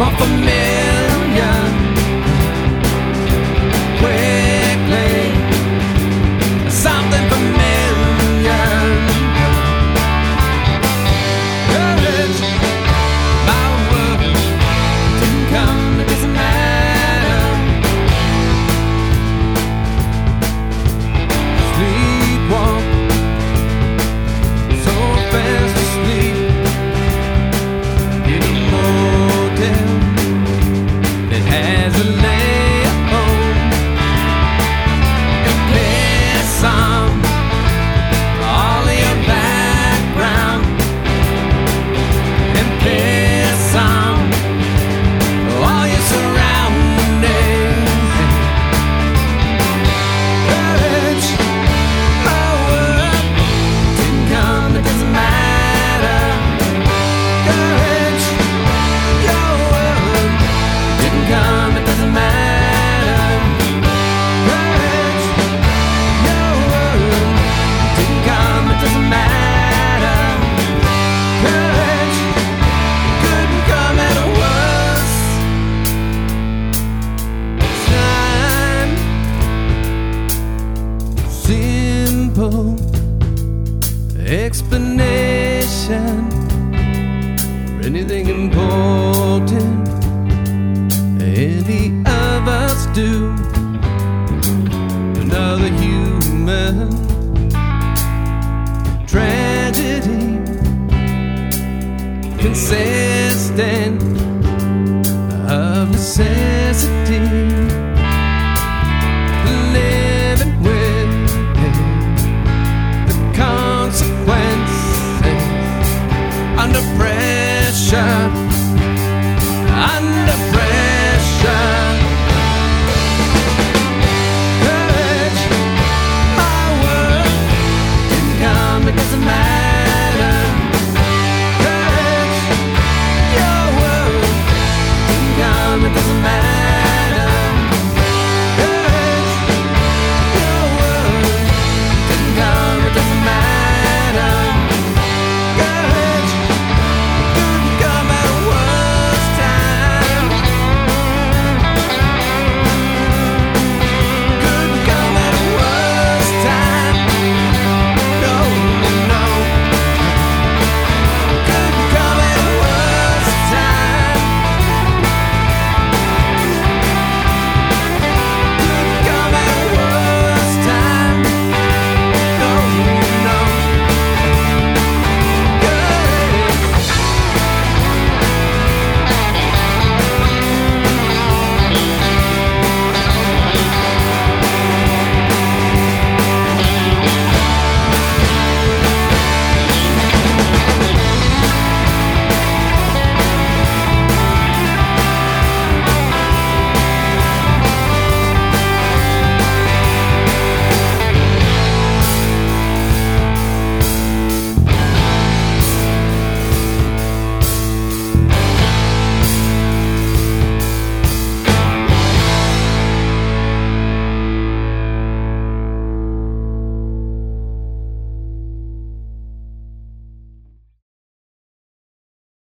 more familiar quickly, something familiar. Courage, my word didn't come, it doesn't matter. Sleepwalk so fast asleep in a motel that has a layhome, and piss on all of your background, and piss on all your surroundings. Courage, my word didn't come, it doesn't matter. Courage, your word didn't come, it doesn't matter. Courage, your word didn't come, it doesn't matter. Courage couldn't come at a worse time. Simple explanation for anything important any of us do. Another human tragedy, consistent of necessity, living with the consequences under pressure.